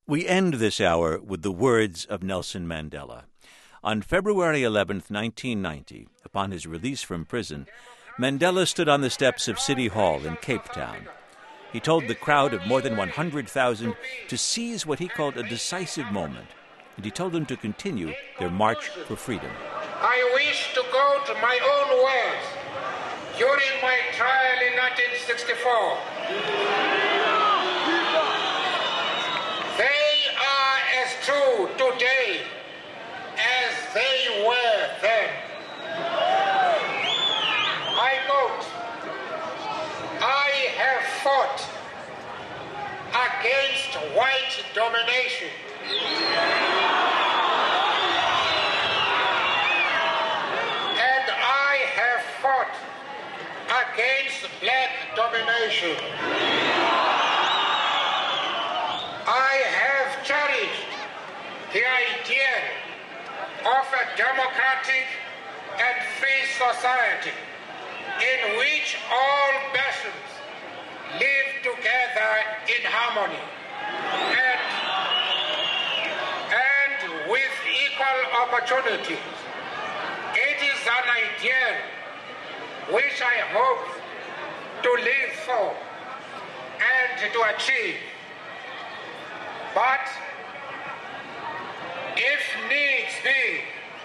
We end this hour with the words of Nelson Mandela. On February 11th, 1990, upon his release from prison, Mandela stood on the steps of City Hall in Cape Town. He told the crowd of more than 100,000 to seize what he called a decisive moment, and he told them to continue their march for freedom. I wish to go to my own words during my trial in 1964. They are as true today as they were then. I quote, I have fought against white domination. And I have fought against black domination. I have cherished the idea of a democratic and free society in which all persons live together in harmony and with equal opportunities. It is an ideal which I hope to live for and to achieve. But if needs be,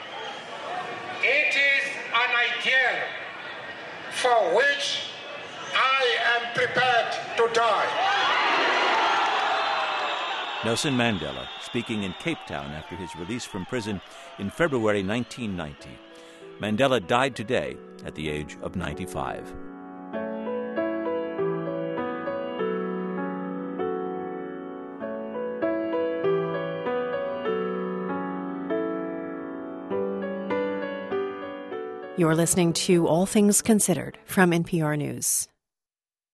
it is an ideal for which I am prepared to die. Nelson Mandela, speaking in Cape Town after his release from prison in February 1990. Mandela died today at the age of 95. You're listening to All Things Considered from NPR News.